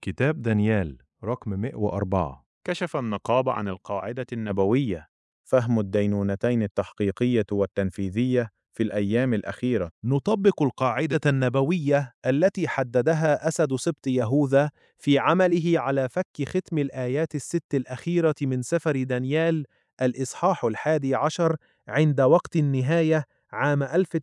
كتاب دانيال رقم 104. كشف النقاب عن القاعدة النبوية: فهم الدينونتين التحقيقية والتنفيذية في الأيام الأخيرة. نطبق القاعدة النبوية التي حددها أسد سبط يهوذا في عمله على فك ختم الآيات الست الأخيرة من سفر دانيال الإصحاح 11 عند وقت النهاية عام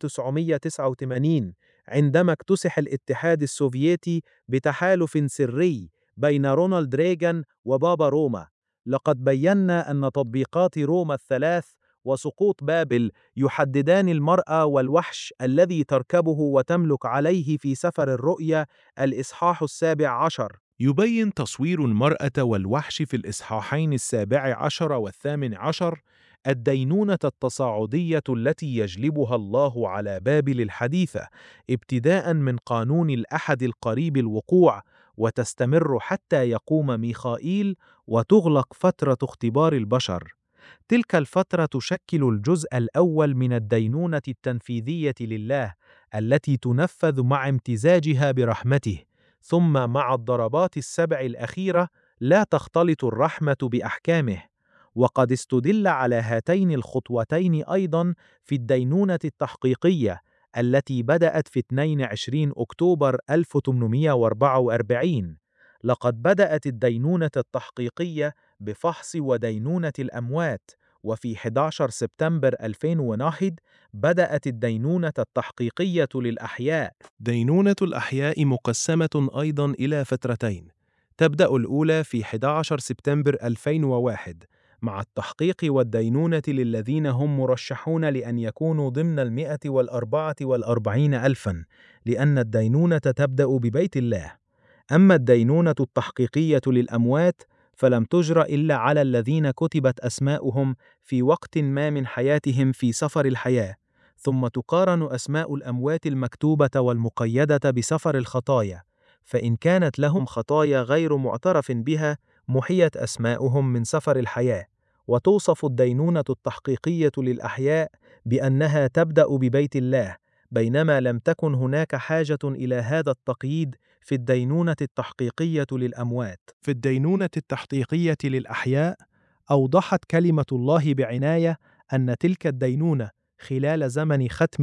1989، عندما اكتسح الاتحاد السوفيتي بتحالف سري بين رونالد ريغان وبابا روما. لقد بينا أن تطبيقات روما الثلاث وسقوط بابل يحددان المرأة والوحش الذي تركبه وتملك عليه في سفر الرؤيا الإصحاح 17. يبين تصوير المرأة والوحش في الإصحاحين 17 و18 الدينونة التصاعدية التي يجلبها الله على بابل الحديثة، ابتداء من قانون الأحد القريب الوقوع، وتستمر حتى يقوم ميخائيل وتغلق فترة اختبار البشر. تلك الفترة تشكل الجزء الأول من الدينونة التنفيذية لله التي تنفذ مع امتزاجها برحمته، ثم مع الضربات السبع الأخيرة لا تختلط الرحمة بأحكامه. وقد استدل على هاتين الخطوتين أيضا في الدينونة التحقيقية التي بدأت في 22 أكتوبر 1844. لقد بدأت الدينونة التحقيقية بفحص ودينونة الأموات، وفي 11 سبتمبر 2001 بدأت الدينونة التحقيقية للأحياء. دينونة الأحياء مقسمة أيضا إلى فترتين، تبدأ الأولى في 11 سبتمبر 2001 مع التحقيق والدينونة للذين هم مرشحون لأن يكونوا ضمن 144 ألفا، لأن الدينونة تبدأ ببيت الله. أما الدينونة التحقيقية للأموات فلم تجرى إلا على الذين كتبت أسماؤهم في وقت ما من حياتهم في سفر الحياة، ثم تقارن أسماء الأموات المكتوبة والمقيدة بسفر الخطايا، فإن كانت لهم خطايا غير معترف بها محيت أسماؤهم من سفر الحياة. وتوصف الدينونة التحقيقية للأحياء بأنها تبدأ ببيت الله، بينما لم تكن هناك حاجة إلى هذا التقييد في الدينونة التحقيقية للأموات. في الدينونة التحقيقية للأحياء أوضحت كلمة الله بعناية أن تلك الدينونة خلال زمن ختم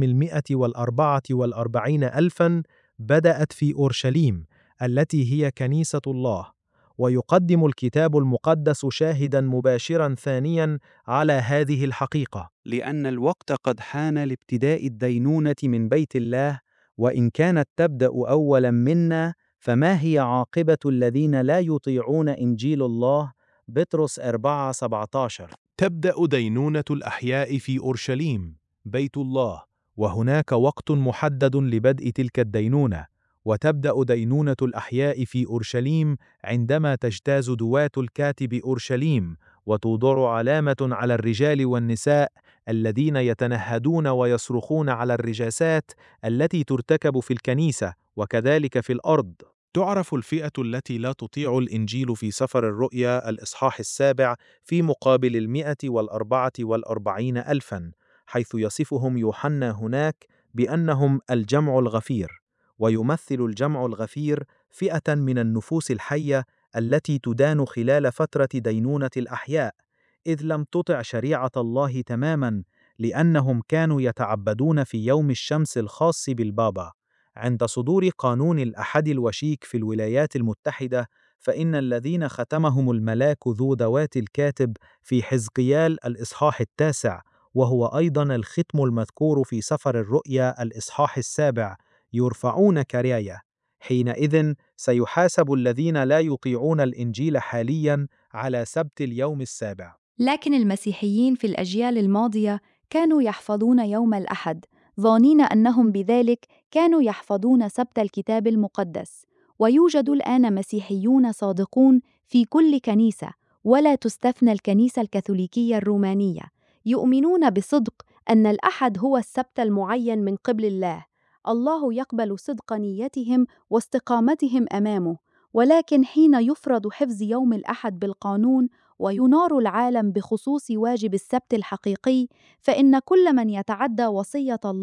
144 ألفا بدأت في أورشليم التي هي كنيسة الله. ويقدم الكتاب المقدس شاهدا مباشرا ثانيا على هذه الحقيقة، لأن الوقت قد حان لابتداء الدينونة من بيت الله، وإن كانت تبدأ أولا منا فما هي عاقبة الذين لا يطيعون إنجيل الله؟ بطرس 4:17. تبدأ دينونة الأحياء في أورشليم بيت الله، وهناك وقت محدد لبدء تلك الدينونة. وتبدأ دينونة الأحياء في أورشليم عندما تجتاز دوات الكاتب أورشليم، وتوضع علامة على الرجال والنساء الذين يتنهدون ويصرخون على الرجاسات التي ترتكب في الكنيسة وكذلك في الأرض. تعرف الفئة التي لا تطيع الإنجيل في سفر الرؤيا الإصحاح 7 في مقابل 144 ألفا، حيث يصفهم يوحنا هناك بأنهم الجمع الغفير. ويمثل الجمع الغفير فئة من النفوس الحية التي تدان خلال فترة دينونة الأحياء، إذ لم تطع شريعة الله تماما، لأنهم كانوا يتعبدون في يوم الشمس الخاص بالبابا. عند صدور قانون الأحد الوشيك في الولايات المتحدة، فإن الذين ختمهم الملاك ذو ذوات الكاتب في حزقيال الإصحاح 9، وهو أيضا الختم المذكور في سفر الرؤيا الإصحاح 7، يرفعون كراية. حينئذ سيحاسب الذين لا يطيعون الإنجيل حاليا على سبت اليوم السابع. لكن المسيحيين في الأجيال الماضية كانوا يحفظون يوم الأحد، ظانين أنهم بذلك كانوا يحفظون سبت الكتاب المقدس. ويوجد الآن مسيحيون صادقون في كل كنيسة، ولا تستثنى الكنيسة الكاثوليكية الرومانية، يؤمنون بصدق أن الأحد هو السبت المعين من قبل الله. الله يقبل صدق نيتهم واستقامتهم أمامه، ولكن حين يفرض حفظ يوم الأحد بالقانون وينار العالم بخصوص واجب السبت الحقيقي، فإن كل من يتعدى وصية الله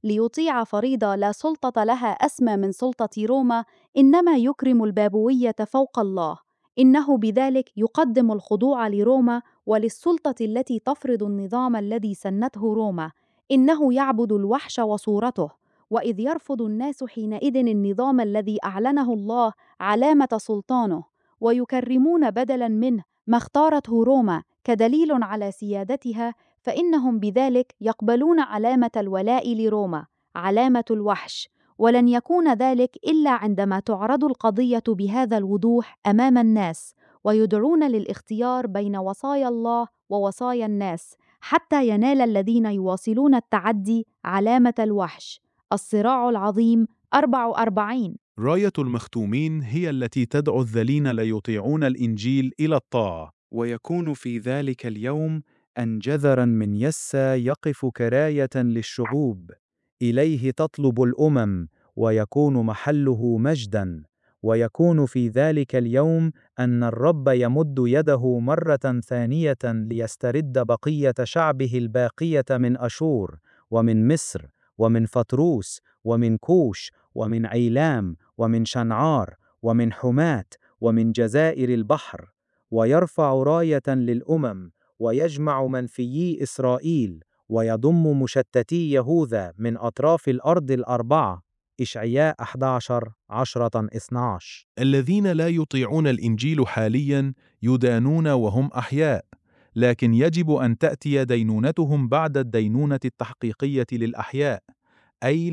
ليطيع فريضة لا سلطة لها أسمى من سلطة روما، إنما يكرم البابوية فوق الله. إنه بذلك يقدم الخضوع لروما وللسلطة التي تفرض النظام الذي سنته روما. إنه يعبد الوحش وصورته، وإذ يرفض الناس حينئذ النظام الذي أعلنه الله علامة سلطانه، ويكرمون بدلاً منه ما اختارته روما كدليل على سيادتها، فإنهم بذلك يقبلون علامة الولاء لروما، علامة الوحش. ولن يكون ذلك إلا عندما تعرض القضية بهذا الوضوح أمام الناس، ويدعون للاختيار بين وصايا الله ووصايا الناس، حتى ينال الذين يواصلون التعدي علامة الوحش. الصراع العظيم 44. راية المختومين هي التي تدعو الذين لا يطيعون الإنجيل إلى الطاعة. ويكون في ذلك اليوم أن جذرا من يسّى يقف كراية للشعوب، إليه تطلب الأمم، ويكون محله مجداً. ويكون في ذلك اليوم أن الرب يمد يده مرة ثانية ليسترد بقية شعبه الباقية من أشور، ومن مصر، ومن فطروس، ومن كوش، ومن عيلام، ومن شنعار، ومن حمات، ومن جزائر البحر، ويرفع راية للأمم، ويجمع منفيي إسرائيل، ويضم مشتتي يهوذا من أطراف الأرض الأربعة. إشعياء 11:10-12. الذين لا يطيعون الإنجيل حالياً يدانون وهم أحياء، لكن يجب أن تأتي دينونتهم بعد الدينونة التحقيقية للأحياء، أي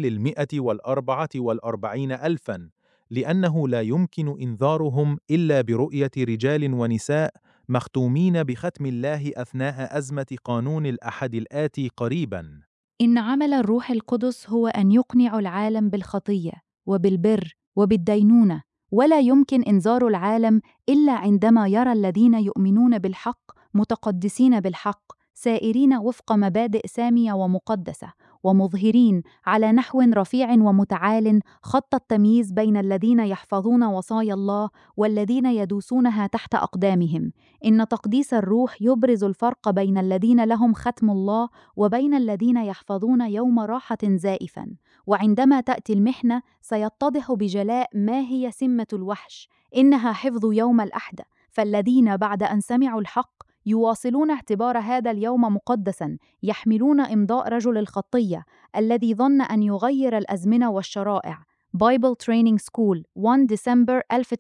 144,000، لأنه لا يمكن إنذارهم إلا برؤية رجال ونساء مختومين بختم الله أثناء أزمة قانون الأحد الآتي قريباً. إن عمل الروح القدس هو أن يقنع العالم بالخطية وبالبر وبالدينونة، ولا يمكن إنذار العالم إلا عندما يرى الذين يؤمنون بالحق متقدسين بالحق، سائرين وفق مبادئ سامية ومقدسة، ومظهرين على نحو رفيع ومتعال خط التمييز بين الذين يحفظون وصايا الله والذين يدوسونها تحت أقدامهم. إن تقديس الروح يبرز الفرق بين الذين لهم ختم الله وبين الذين يحفظون يوم راحة زائفاً. وعندما تأتي المحنة سيتضح بجلاء ما هي سمة الوحش، إنها حفظ يوم الأحد. فالذين بعد أن سمعوا الحق يواصلون اعتبار هذا اليوم مقدساً، يحملون إمضاء رجل الخطية الذي ظن أن يغير الأزمنة والشرائع. Bible Training School 1 ديسمبر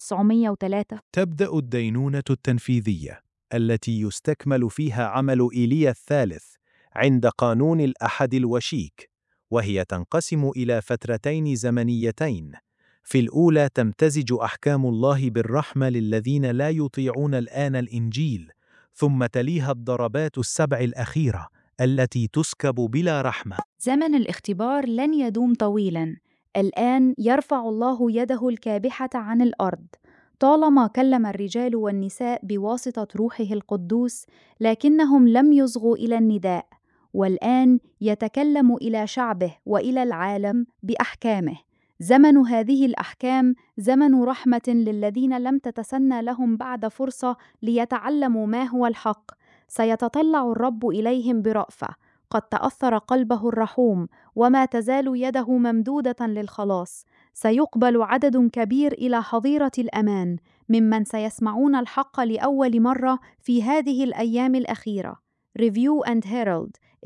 1903. تبدأ الدينونة التنفيذية التي يستكمل فيها عمل إيليا الثالث عند قانون الأحد الوشيك، وهي تنقسم إلى فترتين زمنيتين. في الأولى تمتزج أحكام الله بالرحمة للذين لا يطيعون الآن الإنجيل، ثم تليها الضربات السبع الأخيرة التي تسكب بلا رحمة. زمن الاختبار لن يدوم طويلاً. الآن يرفع الله يده الكابحة عن الأرض. طالما كلم الرجال والنساء بواسطة روحه القدوس، لكنهم لم يصغوا إلى النداء، والآن يتكلم إلى شعبه وإلى العالم بأحكامه. زمن هذه الأحكام زمن رحمة للذين لم تتسنى لهم بعد فرصة ليتعلموا ما هو الحق. سيتطلع الرب إليهم برأفة. قد تأثر قلبه الرحوم، وما تزال يده ممدودة للخلاص. سيقبل عدد كبير إلى حظيرة الأمان ممن سيسمعون الحق لأول مرة في هذه الأيام الأخيرة. Review and Herald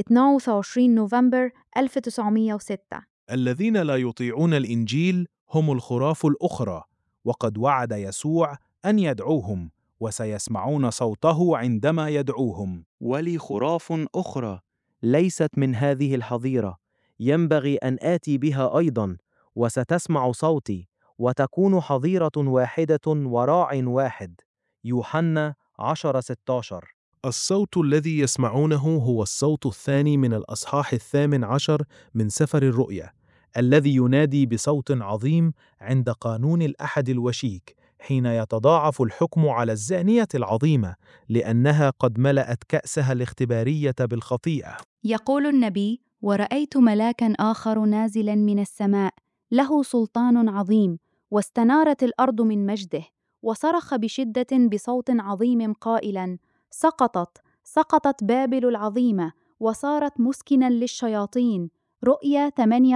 22 نوفمبر 1906. الذين لا يطيعون الإنجيل هم الخراف الأخرى، وقد وعد يسوع أن يدعوهم، وسيسمعون صوته عندما يدعوهم. ولي خراف أخرى ليست من هذه الحظيرة، ينبغي أن آتي بها أيضاً، وستسمع صوتي، وتكون حظيرة واحدة وراع واحد. يوحنا 10:16. الصوت الذي يسمعونه هو الصوت الثاني من الأصحاح 18 من سفر الرؤيا، الذي ينادي بصوت عظيم عند قانون الأحد الوشيك، حين يتضاعف الحكم على الزانية العظيمة، لأنها قد ملأت كأسها الاختبارية بالخطيئة. يقول النبي: ورأيت ملاكاً آخر نازلاً من السماء، له سلطان عظيم، واستنارت الأرض من مجده، وصرخ بشدة بصوت عظيم قائلاً: سقطت بابل العظيمة، وصارت مسكناً للشياطين رؤيا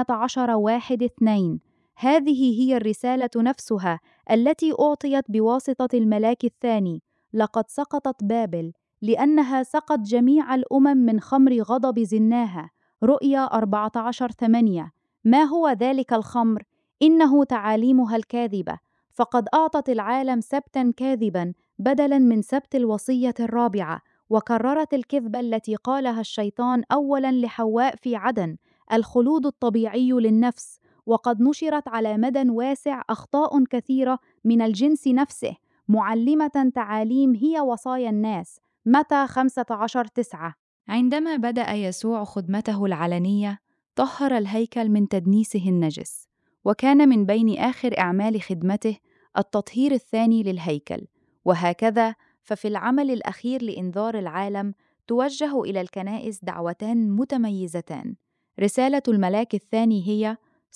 18:1-2. هذه هي الرسالة نفسها التي أعطيت بواسطة الملاك الثاني. لقد سقطت بابل لأنها سقت جميع الأمم من خمر غضب زناها. رؤيا 14:8. ما هو ذلك الخمر؟ إنه تعاليمها الكاذبة، فقد أعطت العالم سبتاً كاذباً بدلاً من سبت الوصية الرابعة، وكررت الكذبة التي قالها الشيطان أولاً لحواء في عدن: الخلود الطبيعي للنفس. وقد نشرت على مدى واسع أخطاء كثيرة من الجنس نفسه، معلمة تعاليم هي وصايا الناس. متى 15:9. عندما بدأ يسوع خدمته العلنية، طهر الهيكل من تدنيسه النجس، وكان من بين آخر أعمال خدمته التطهير الثاني للهيكل. وهكذا ففي العمل الأخير لإنذار العالم توجه إلى الكنائس دعوتان متميزتان. رسالة الملاك الثاني هي: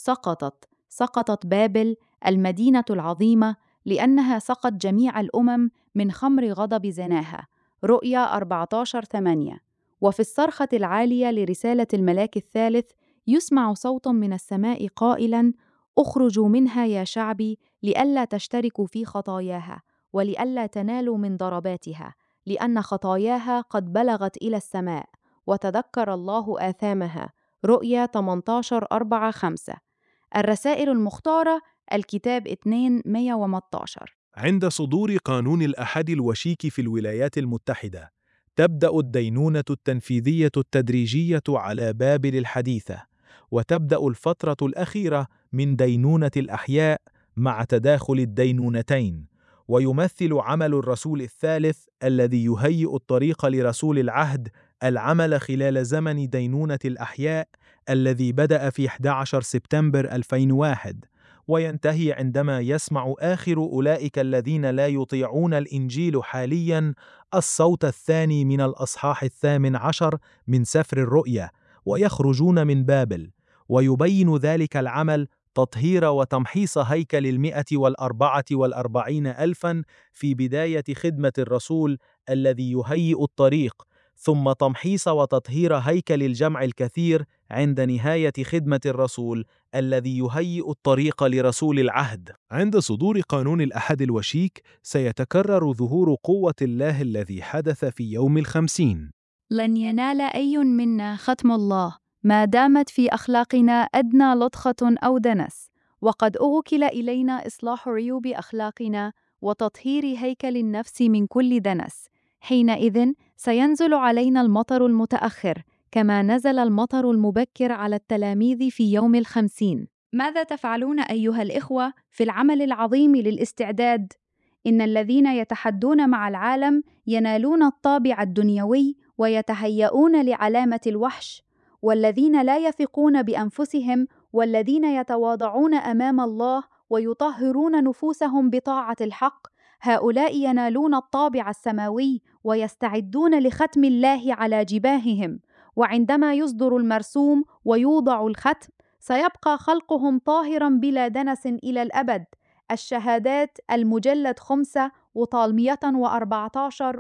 سقطت بابل المدينة العظيمة لأنها سقت جميع الأمم من خمر غضب زناها. رؤيا 14:8. وفي الصرخة العالية لرسالة الملاك الثالث يسمع صوت من السماء قائلاً: اخرجوا منها يا شعبي، لئلا تشتركوا في خطاياها، ولئلا تنالوا من ضرباتها، لأن خطاياها قد بلغت إلى السماء، وتذكر الله آثامها. رؤيا 18:4-5. الرسائل المختارة: الكتاب 2:118. عند صدور قانون الأحد الوشيك في الولايات المتحدة، تبدأ الدينونة التنفيذية التدريجية على بابل الحديثة، وتبدأ الفترة الأخيرة من دينونة الأحياء مع تداخل الدينونتين. ويمثل عمل الرسول الثالث الذي يهيئ الطريق لرسول العهد العمل خلال زمن دينونة الأحياء الذي بدأ في 11 سبتمبر 2001، وينتهي عندما يسمع آخر أولئك الذين لا يطيعون الإنجيل حالياً الصوت الثاني من الأصحاح 18 من سفر الرؤيا، ويخرجون من بابل. ويبين ذلك العمل تطهير وتمحيص هيكل 144,000 في بداية خدمة الرسول الذي يهيئ الطريق، ثم تمحيص وتطهير هيكل الجمع الكثير عند نهاية خدمة الرسول الذي يهيئ الطريق لرسول العهد. عند صدور قانون الأحد الوشيك سيتكرر ظهور قوة الله الذي حدث في يوم 50. لن ينال أي منا ختم الله ما دامت في أخلاقنا أدنى لطخة أو دنس، وقد أوكل إلينا إصلاح عيوب أخلاقنا وتطهير هيكل النفس من كل دنس. حينئذ سينزل علينا المطر المتأخر كما نزل المطر المبكر على التلاميذ في يوم 50. ماذا تفعلون أيها الإخوة في العمل العظيم للاستعداد؟ إن الذين يتحدون مع العالم ينالون الطابع الدنيوي ويتهيئون لعلامة الوحش، والذين لا يثقون بأنفسهم والذين يتواضعون أمام الله ويطهرون نفوسهم بطاعة الحق، هؤلاء ينالون الطابع السماوي ويستعدون لختم الله على جباههم. وعندما يصدر المرسوم ويوضع الختم سيبقى خلقهم طاهرا بلا دنس إلى الأبد. الشهادات المجلد 5 وطال 114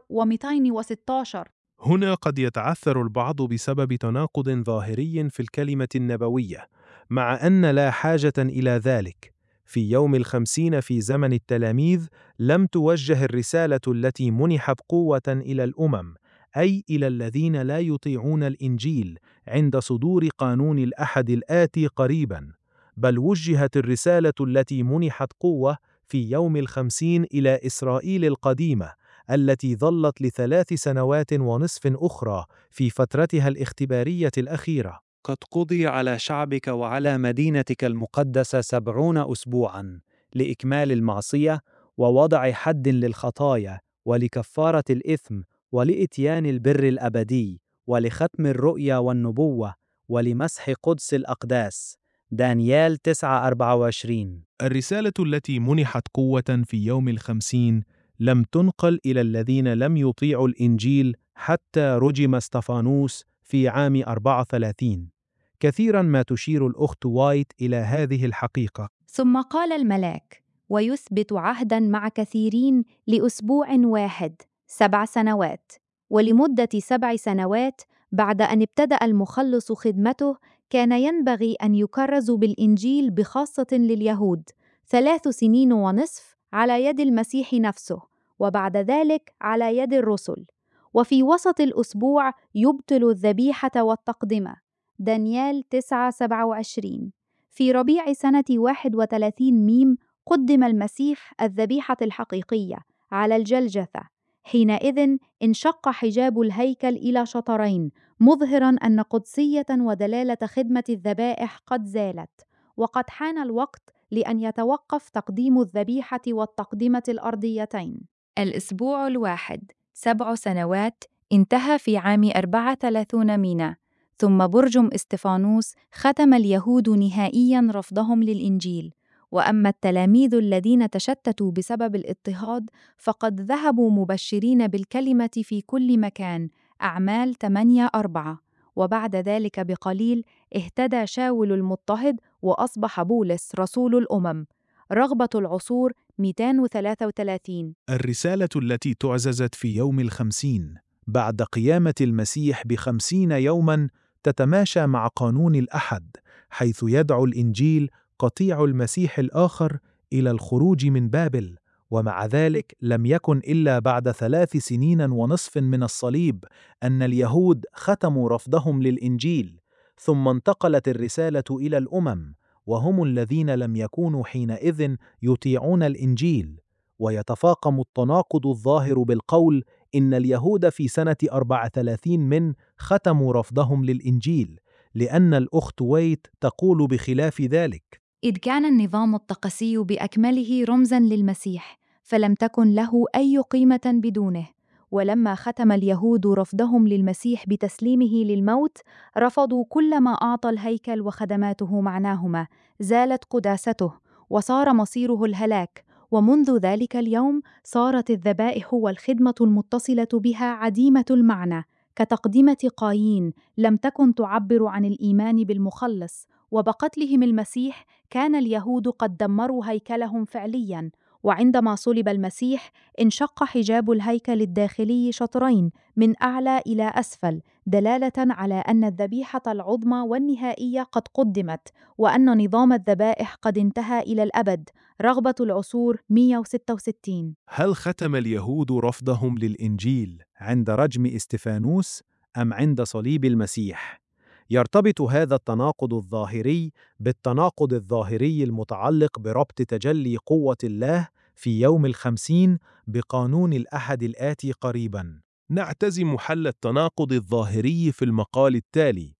و216. هنا قد يتعثر البعض بسبب تناقض ظاهري في الكلمة النبوية، مع أن لا حاجة إلى ذلك. في يوم 50 في زمن التلاميذ لم توجه الرسالة التي منحت قوة إلى الأمم، أي إلى الذين لا يطيعون الإنجيل عند صدور قانون الأحد الآتي قريباً، بل وجهت الرسالة التي منحت قوة في يوم 50 إلى إسرائيل القديمة التي ظلت ل3 سنوات ونصف أخرى في فترتها الاختبارية الأخيرة. قد قضي على شعبك وعلى مدينتك المقدسة 70 أسبوعاً لإكمال المعصية ووضع حد للخطايا ولكفارة الإثم ولإتيان البر الأبدي ولختم الرؤيا والنبوة ولمسح قدس الأقداس. دانيال 9:24. الرسالة التي منحت قوة في يوم 50 لم تنقل إلى الذين لم يطيعوا الإنجيل حتى رجم استفانوس في عام 34. كثيرا ما تشير الأخت وايت إلى هذه الحقيقة. ثم قال الملاك: ويثبت عهدا مع كثيرين لأسبوع واحد 7 سنوات، ولمدة 7 سنوات بعد أن ابتدأ المخلص خدمته كان ينبغي أن يكرزوا بالإنجيل بخاصة لليهود 3 سنين ونصف على يد المسيح نفسه، وبعد ذلك على يد الرسل. وفي وسط الأسبوع يبطل الذبيحة والتقدمة. دانيال 9:27. في ربيع سنة 31 ميم قدم المسيح الذبيحة الحقيقية على الجلجثة. حينئذ انشق حجاب الهيكل إلى شطرين، مظهراً أن قدسية ودلالة خدمة الذبائح قد زالت، وقد حان الوقت لأن يتوقف تقديم الذبيحة والتقدمة الأرضيتين. الأسبوع الواحد 7 سنوات انتهى في عام 34 مينا، ثم برجم استفانوس ختم اليهود نهائياً رفضهم للإنجيل. وأما التلاميذ الذين تشتتوا بسبب الاضطهاد فقد ذهبوا مبشرين بالكلمة في كل مكان. أعمال 8:4. وبعد ذلك بقليل اهتدى شاول المضطهد وأصبح بولس رسول الأمم. رغبة العصور 233. الرسالة التي تعززت في يوم 50 بعد قيامة المسيح ب50 يوماً تتماشى مع قانون الأحد، حيث يدعو الإنجيل قطيع المسيح الآخر إلى الخروج من بابل. ومع ذلك لم يكن إلا بعد 3 سنين ونصف من الصليب أن اليهود ختموا رفضهم للإنجيل، ثم انتقلت الرسالة إلى الأمم، وهم الذين لم يكونوا حينئذ يطيعون الإنجيل. ويتفاقم التناقض الظاهر بالقول إن اليهود في سنة 34 من ختموا رفضهم للإنجيل، لأن الأخت ويت تقول بخلاف ذلك. إذ كان النظام الطقسي بأكمله رمزاً للمسيح، فلم تكن له أي قيمة بدونه. ولما ختم اليهود رفضهم للمسيح بتسليمه للموت، رفضوا كل ما أعطى الهيكل وخدماته معناهما، زالت قداسته، وصار مصيره الهلاك. ومنذ ذلك اليوم صارت الذبائح والخدمة المتصلة بها عديمة المعنى، كتقدمة قايين لم تكن تعبر عن الإيمان بالمخلص. وبقتلهم المسيح كان اليهود قد دمروا هيكلهم فعلياً. وعندما صلب المسيح انشق حجاب الهيكل الداخلي شطرين من أعلى إلى أسفل، دلالة على أن الذبيحة العظمى والنهائية قد قدمت، وأن نظام الذبائح قد انتهى إلى الأبد. رغبة العصور 166. هل ختم اليهود رفضهم للإنجيل عند رجم استفانوس أم عند صليب المسيح؟ يرتبط هذا التناقض الظاهري بالتناقض الظاهري المتعلق بربط تجلي قوة الله في يوم 50 بقانون الأحد الآتي قريباً. نعتزم حل التناقض الظاهري في المقال التالي،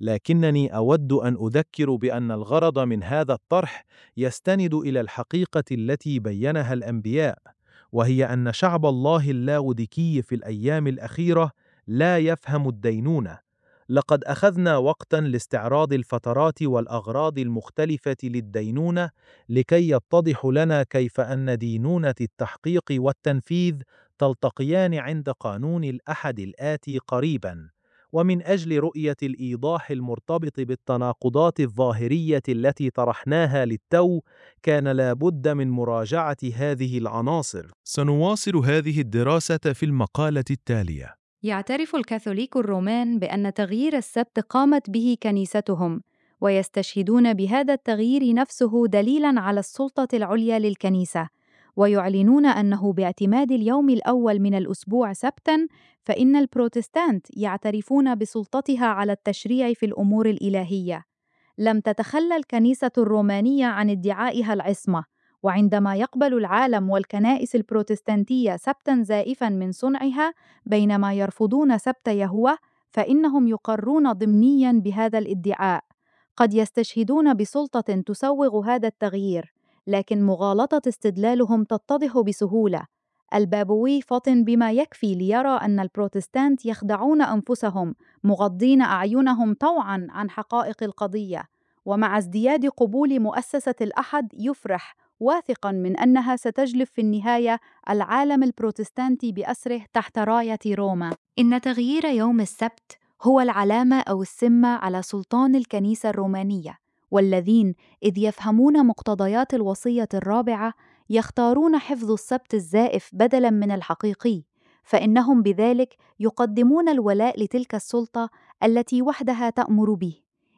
لكنني أود أن أذكر بأن الغرض من هذا الطرح يستند إلى الحقيقة التي بيّنها الأنبياء، وهي أن شعب الله اللاوديكي في الأيام الأخيرة لا يفهم الدينونة. لقد أخذنا وقتاً لاستعراض الفترات والأغراض المختلفة للدينونة لكي يتضح لنا كيف أن دينونة التحقيق والتنفيذ تلتقيان عند قانون الأحد الآتي قريباً. ومن أجل رؤية الإيضاح المرتبط بالتناقضات الظاهرية التي طرحناها للتو، كان لا بد من مراجعة هذه العناصر. سنواصل هذه الدراسة في المقالة التالية. يعترف الكاثوليك الرومان بأن تغيير السبت قامت به كنيستهم، ويستشهدون بهذا التغيير نفسه دليلاً على السلطة العليا للكنيسة، ويعلنون أنه باعتماد اليوم الأول من الأسبوع سبتاً، فإن البروتستانت يعترفون بسلطتها على التشريع في الأمور الإلهية. لم تتخلى الكنيسة الرومانية عن ادعائها العصمة، وعندما يقبل العالم والكنائس البروتستانتية سبتاً زائفاً من صنعها بينما يرفضون سبت يهوه، فإنهم يقرون ضمنياً بهذا الادعاء. قد يستشهدون بسلطة تسوغ هذا التغيير، لكن مغالطة استدلالهم تتضح بسهولة. البابوي فطن بما يكفي ليرى أن البروتستانت يخدعون أنفسهم، مغضين أعينهم طوعاً عن حقائق القضية. ومع ازدياد قبول مؤسسة الأحد يفرح، واثقاً من أنها ستجلب في النهاية العالم البروتستانتي بأسره تحت راية روما. إن تغيير يوم السبت هو العلامة أو السمة على سلطان الكنيسة الرومانية، والذين إذ يفهمون مقتضيات الوصية الرابعة يختارون حفظ السبت الزائف بدلاً من الحقيقي، فإنهم بذلك يقدمون الولاء لتلك السلطة التي وحدها تأمر به.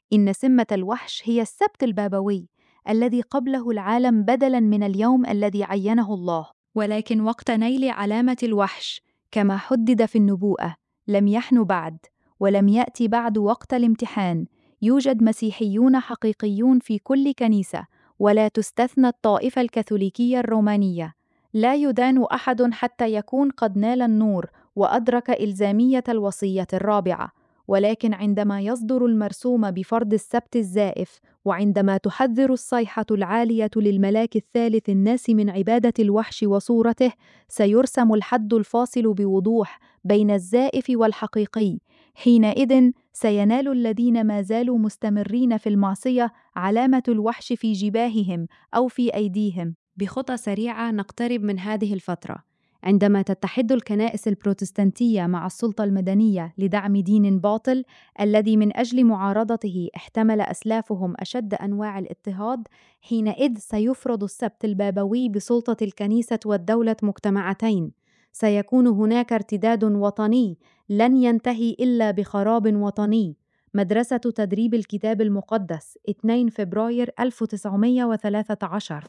إن سمة الوحش هي السبت البابوي الذي قبله العالم بدلاً من اليوم الذي عينه الله. ولكن وقت نيل علامة الوحش كما حدد في النبوءة لم يحن بعد، ولم يأتي بعد وقت الامتحان. يوجد مسيحيون حقيقيون في كل كنيسة، ولا تستثنى الطائفة الكاثوليكية الرومانية. لا يدان أحد حتى يكون قد نال النور وأدرك إلزامية الوصية الرابعة، ولكن عندما يصدر المرسوم بفرض السبت الزائف، وعندما تحذر الصيحة العالية للملاك الثالث الناس من عبادة الوحش وصورته، سيرسم الحد الفاصل بوضوح بين الزائف والحقيقي. حينئذ سينال الذين ما زالوا مستمرين في المعصية علامة الوحش في جباههم أو في أيديهم. بخطى سريعة نقترب من هذه الفترة، عندما تتحد الكنائس البروتستانتية مع السلطة المدنية لدعم دين باطل الذي من أجل معارضته احتمل أسلافهم أشد أنواع الاضطهاد. حينئذ سيفرض السبت البابوي بسلطة الكنيسة والدولة مجتمعتين. سيكون هناك ارتداد وطني لن ينتهي إلا بخراب وطني. مدرسة تدريب الكتاب المقدس، 2 فبراير 1913.